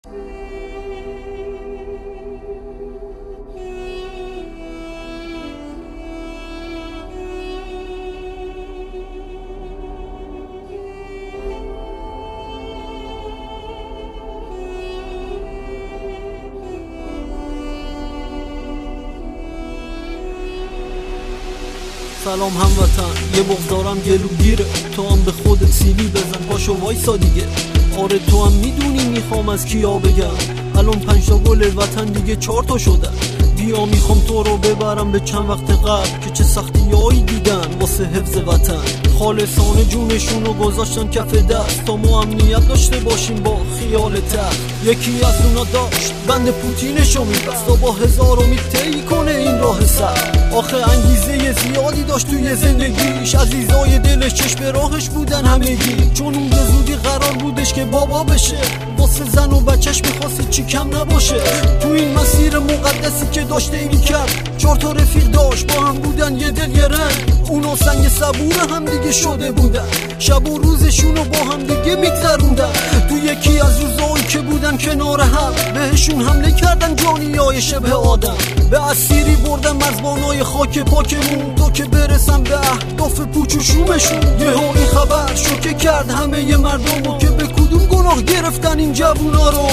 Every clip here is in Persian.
سلام هموطن، یه بغض دارم گلوگیره، تو هم به خودت سیلی بزن، پاشو وایسا دیگه. آره تو هم میدونی میخوام از کیا بگم، الان 5 تا گل وطن دیگه 4 تا شدن. بیا میخوام تو رو ببرم به چند وقت قبل که چه سختیایی دیدن واسه حفظ وطن. خالصانه جونشون رو گذاشتن کف دست تا ما امنیت داشته باشیم با خیال تخت. یکی از اونا داشت بند پوتینشو میبست تا با 1000 امید طی کنه این راه سر. آخه انگیزه زیادی داشت توی زندگیش، عزیزای دلش چشم راهش بودن همگی، چون اون به زودی قرار بودش که بابا بشه، واسه زن و بچهش میخواست چی کم نباشه. تو این مسیر مقدسی که داشته میکرد 4 تا رفیق داشت با هم بودن یه دل یه رنگ، اونا سنگ صبور هم دیگه شده بودن، شب و روزشونو با هم دیگه میگذروندن. تو یکی از روزایی که بودن کنار هم بهشون حمله کردن جانیای شبه آدم، به اسیری بردن مزبانای خاک پاکمون تا که برسن به اهداف پوچ و شومشون. یهو این خبر شوکه کرد همه مردمو که به کدوم گناه گرفتن این جوونا رو.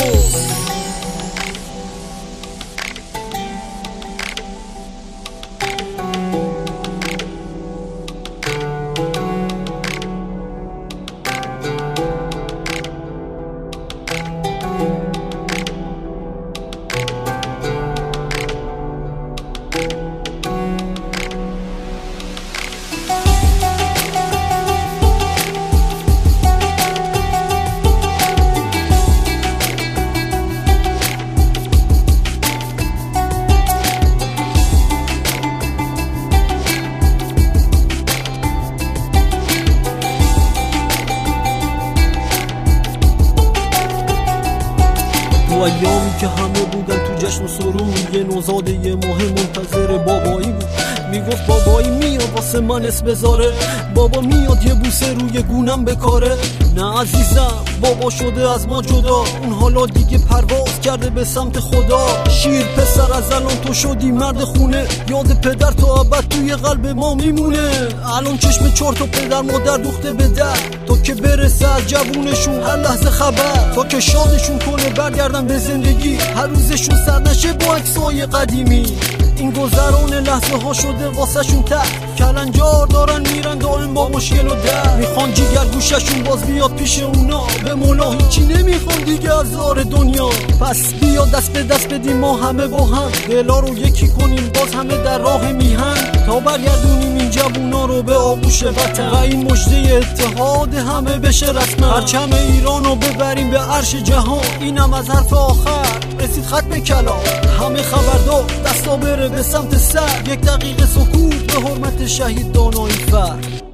تو ایامی که همه بودن تو جشن و سرود، یه نوزاده یه ماه منتظر بابایی بود، میگفت بابایی میاد واسه من اسم بذاره، بابا میاد یه بوسه روی گونم بکاره. نه عزیزم بابا شده از ما جدا، اون حالا دیگه پرواز کرده به سمت خدا. شیر پسر از الان تو شدی مرد خونه، یاد پدر تا ابد توی قلب ما میمونه. الان چشم 4 تا پدر مادر دوخته به در تا که برسه از جوونشون هر لحظه خبر، تا که شادشون کنه برگردن به زندگی، هر روزشون سر نشه با عکسای قدیمی. این گذران لحظه ها شده واسه شون تک، کلنجار دارن میرن دائم با مشکل و در، میخوان جیگر گوششون باز بیاد پیش اونا، به مولا هیچی نمیخوان دیگه از زار دنیا. پس بیا دست به دست بدیم ما همه با هم، دلا رو یکی کنیم باز همه در راه میهن، تا برگردونیم این جوونا رو به آغوش وطن و این مژده اتحاد همه بشه رسما. پرچم ایران رو ببریم به عرش جهان، اینم از حرف آخر رسید ختم کلام. همه خبردار دستا بره به سمت سر، 1 دقیقه سکوت به حرمت شهید دانایی فر.